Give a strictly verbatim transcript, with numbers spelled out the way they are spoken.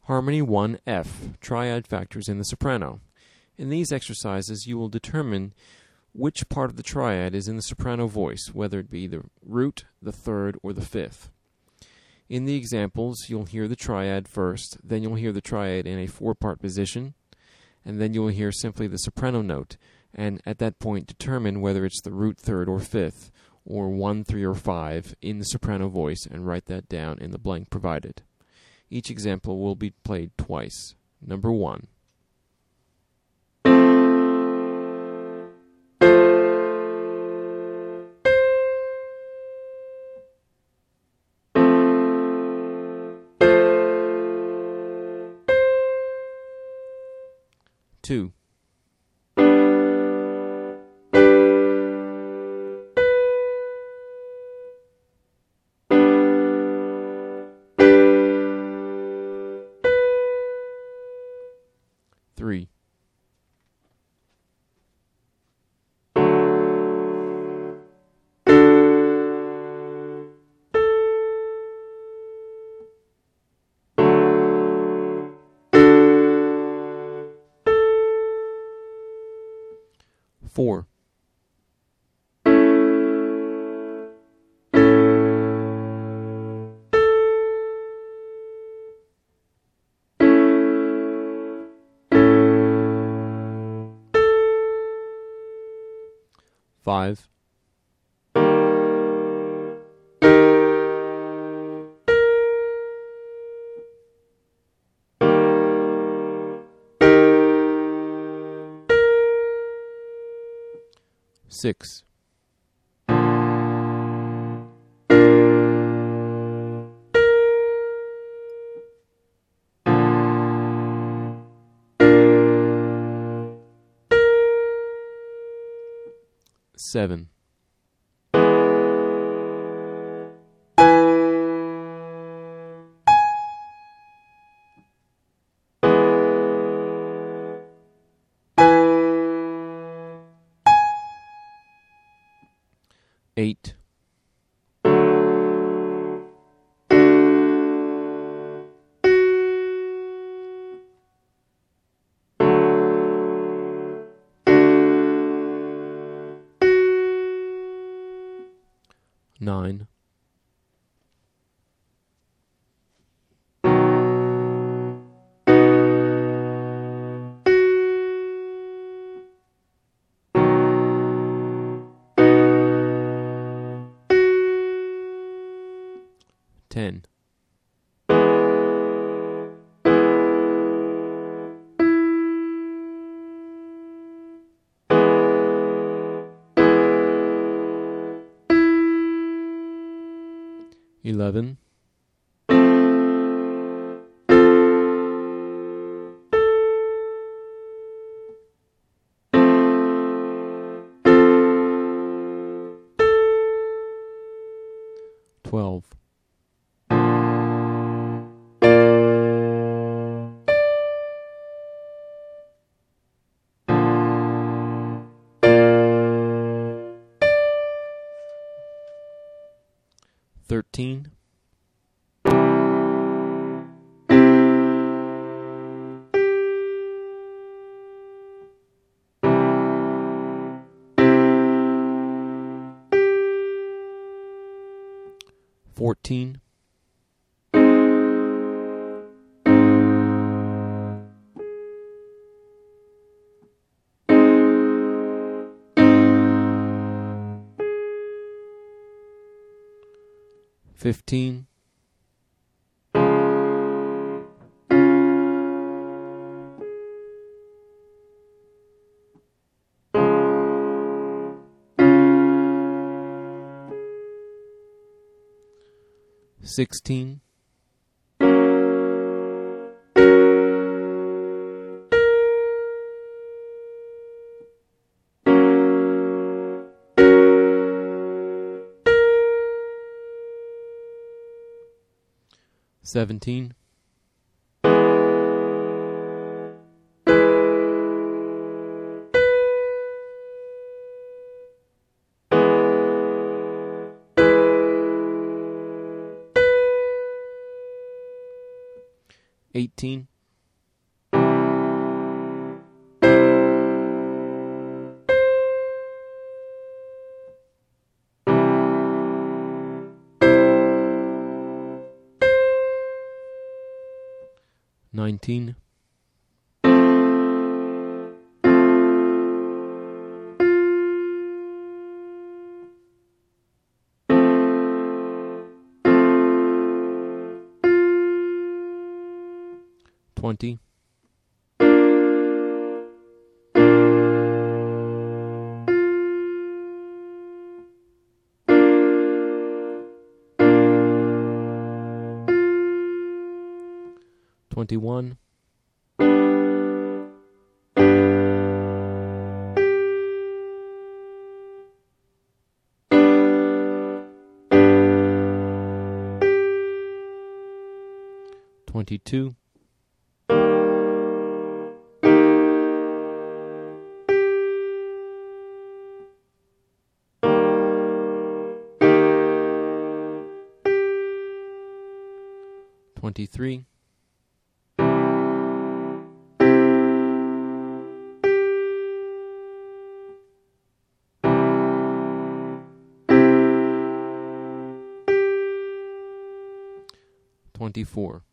Harmony one F, triad factors in the soprano. In these exercises, you will determine which part of the triad is in the soprano voice, whether it be the root, the third, or the fifth. In the examples, you'll hear the triad first, then you'll hear the triad in a four-part position, and then you'll hear simply the soprano note, and at that point determine whether it's the root, third, or fifth, or one, three, or five in the soprano voice, and write that down in the blank provided. Each example will be played twice. Number one. Two. Three. Four. Five. Six. Seven. Eight. Nine. Ten. Eleven. Twelve. Thirteen. Fourteen. Fifteen. Sixteen. Seventeen. eighteen. Nineteen. Twenty. Twenty-one. Twenty-two. Twenty-three. Twenty-four.